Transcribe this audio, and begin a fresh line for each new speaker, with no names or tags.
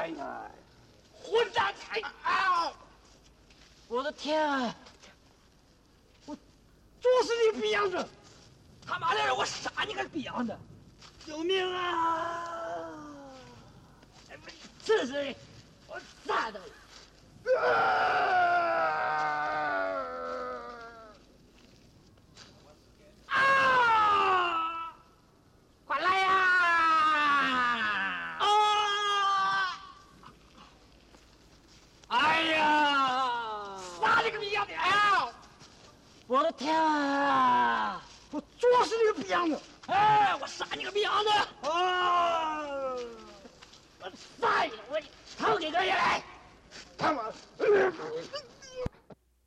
哎呀，混蛋！啊！
我的天啊！
我就是你逼样子！
他妈的，我杀你个逼样的！
救命啊！试试，我杀他！啊！
快来呀！
啊！
哎呀！
杀你个逼样的！啊！
我的天啊！
我就是你个逼样子！
哎，我杀你个逼样子！
啊！
我杀你！我掏给哥爷来！
他妈！